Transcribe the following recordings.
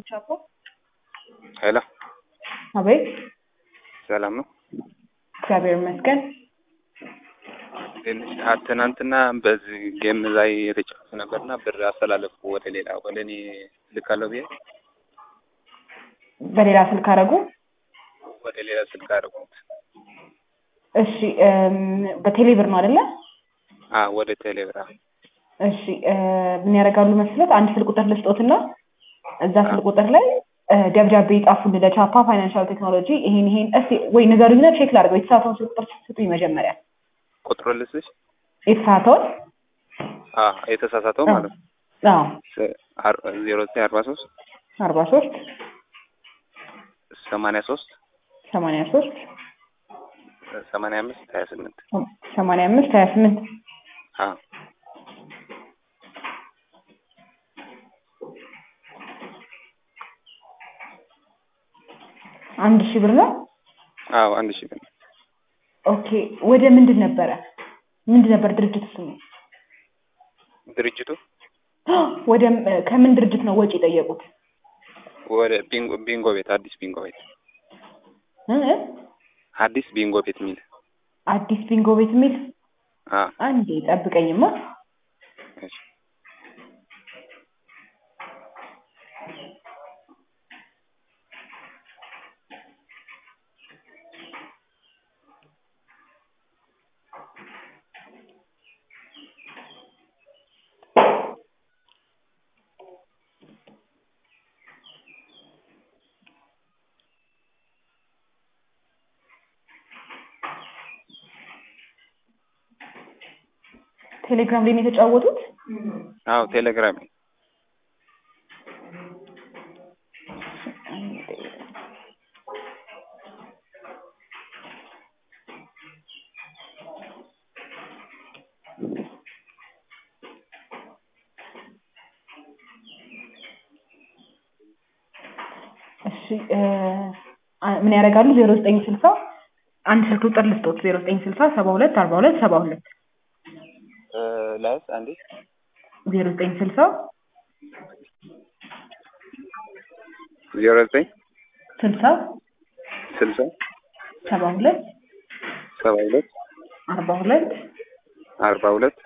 ቻፖ ሄሎ አቤት። ሰላም ነው? እግዚአብሔር ይመስገን። ትናንትና በዚህ ጌም ላይ የተጫወተ ነበርና ብር አስተላለፍኩ ወደ ሌላ ወደ እኔ ልካለው ብዬ በሌላ ስልክ አደረጉ። ወደ ሌላ ስልክ አደረጉት። እሺ በቴሌብር ነው አይደለ? ወደ ቴሌብር። እሺ ምን ያደርጋሉ መስለት? አንድ ስልክ ቁጥር ልስጦትና እዛ ስልክ ቁጥር ላይ ደብዳቤ ጻፉልን ለቻፓ ፋይናንሻል ቴክኖሎጂ ይሄን እስቲ ወይ ንገሩኝና ቼክ ላድርገው። የተሳተውን ስልክ ቁጥር ስጡኝ መጀመሪያ። ቁጥሩን ልስጥሽ? የተሳተውን የተሳሳተው ማለት ነው። 0943 43 83 85 28 1000 ብር ነው? 1000 ብር። ኦኬ ወደ ምንድን ነበር ድርጅቱ ስሙ? ድርጅቱ ወደ ከምን ድርጅት ነው ወጪ ጠየቁት? ወደ ቢንጎ ቤት፣ አዲስ ቢንጎ ቤት። አዲስ ቢንጎ ቤት ሚል አዲስ ቢንጎ ቤት ሚል። አንዴ ጠብቀኝማ። እሺ ቴሌግራም ላይ ነው የተጫወቱት? ቴሌግራም። እሺ ምን ያደርጋሉ? 0960 አንድ ስልክ ቁጥር ልስጦት። 0960 72 42 72 ላይስ አንዴ 0960 09 60 60 72 72 42 42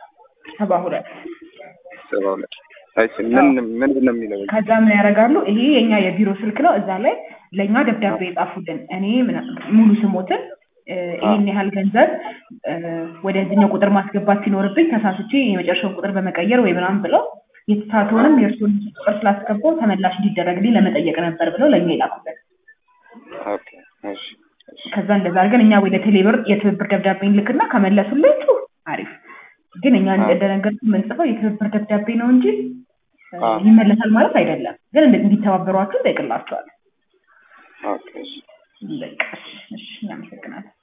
72 እሺ ምንድን ነው የሚለው? ከዛ ምን ያደርጋሉ? ይሄ የኛ የቢሮ ስልክ ነው። እዛ ላይ ለኛ ደብዳቤ የጻፉልን እኔ ሙሉ ስሞትን ይሄን ያህል ገንዘብ ወደዚህኛው ቁጥር ማስገባት ሲኖርብኝ ተሳስቼ የመጨረሻውን ቁጥር በመቀየር ወይ ምናምን ብለው የተሳተውንም የእርሱን ቁጥር ስላስገባው ተመላሽ እንዲደረግልኝ ለመጠየቅ ነበር ብለው ለኛ ይላኩልን። ኦኬ እሺ። ከዛ እንደዛ አድርገን እኛ ወደ ቴሌብር የትብብር ደብዳቤ እንልክና ከመለሱላችሁ አሪፍ። ግን እኛ እንደነገርኩ የምንጽፈው የትብብር ደብዳቤ ነው እንጂ ይመለሳል ማለት አይደለም። ግን እንዲተባበሯችሁ ጠይቅላችኋል። ኦኬ እሺ። በቃ እሺ እናመሰግናለን።